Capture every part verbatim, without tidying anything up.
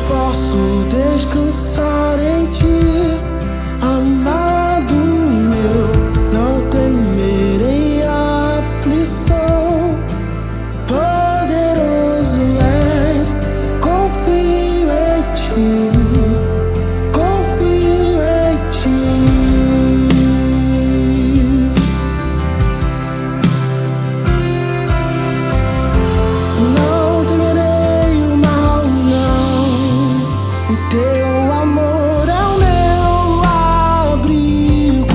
posso descansar em ti, amado meu, não temerei a aflição. Poderoso és, confio em ti, confio em ti. Não temerei o mal, não, o teu amor é o meu abrigo.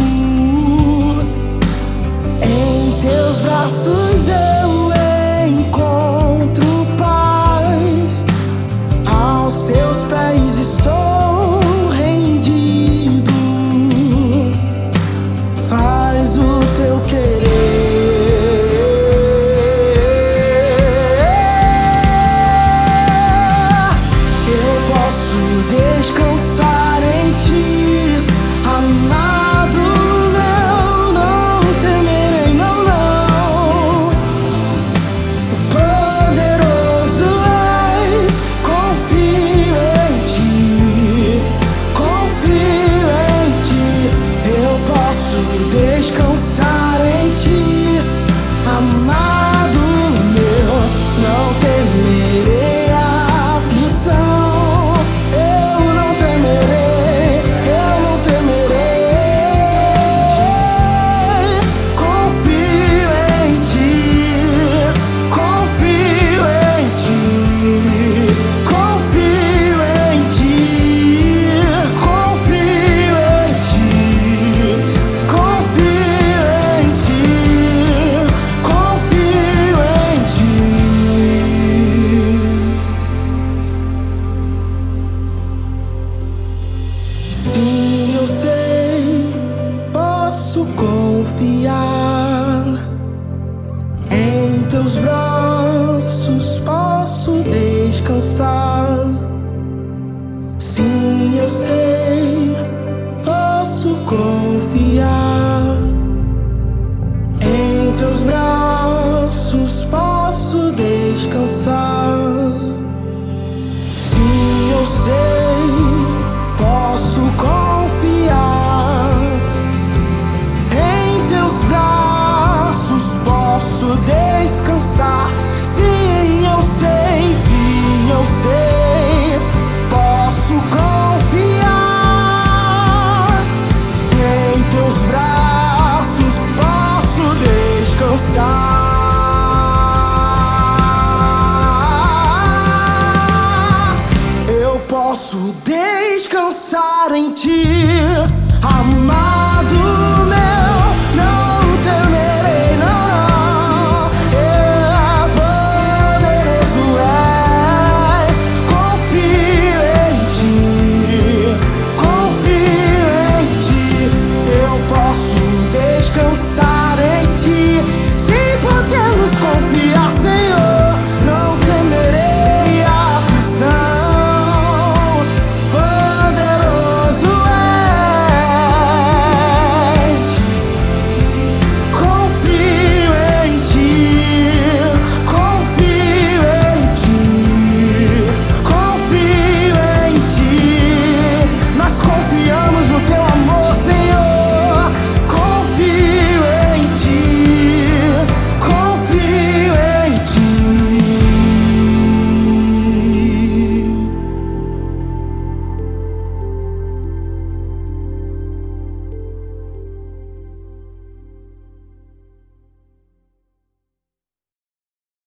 Em teus braços eu encontro paz, aos teus pés estou rendido. Faz o teu querer. Eu posso descansar em ti, amado, não, não temerei, não, não. Poderoso és, confio em ti, confio em ti. Eu posso descansar em ti, amado meu, não temerei a aflição. Eu não temerei, eu não temerei. Confio em ti, confio em ti, confio em ti, confio em ti, confio em ti, confio em ti. Sim, eu sei, posso confiar em teus braços, posso descansar. Sim, eu sei, posso confiar em teus braços, posso descansar. Sim, eu sei, posso confiar em teus braços, posso descansar. Sim, eu sei, sim, eu sei, posso confiar em teus braços, posso descansar. Eu posso descansar em ti, amado meu.